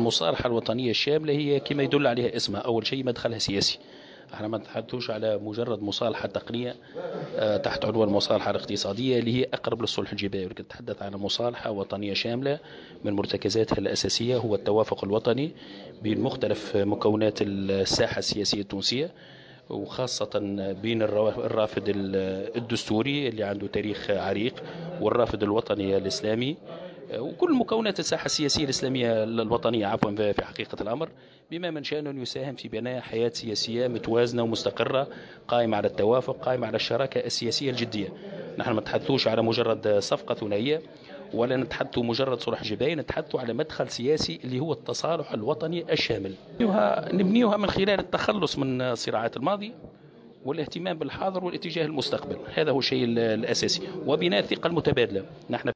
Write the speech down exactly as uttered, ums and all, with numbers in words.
المصالحة الوطنية الشاملة هي كما يدل عليها اسمها، أول شيء مدخلها سياسي. احنا ما نتحدثوش على مجرد مصالحة تقنية آه، تحت عنوان المصالحة الاقتصادية اللي هي أقرب للصلح الجبائي، ولكن نتحدث عن مصالحة وطنية شاملة من مرتكزاتها الأساسية هو التوافق الوطني بين مختلف مكونات الساحة السياسية التونسية، وخاصة بين الرافد الدستوري اللي عنده تاريخ عريق والرافد الوطني الإسلامي وكل مكونات الساحة السياسية الإسلامية الوطنية عفوا في حقيقة الأمر، بما من شأنه أن يساهم في بناء حياة سياسية متوازنة ومستقرة قائمة على التوافق، قائمة على الشراكة السياسية الجدية. نحن ما نتحدثوش على مجرد صفقة ثنائية ولا نتحدث مجرد صلح جبائي، نتحدث على مدخل سياسي اللي هو التصالح الوطني الشامل نبنيها من خلال التخلص من صراعات الماضي والاهتمام بالحاضر والاتجاه المستقبل. هذا هو الشيء الأساسي وبناء الثقة المتبادلة. نحن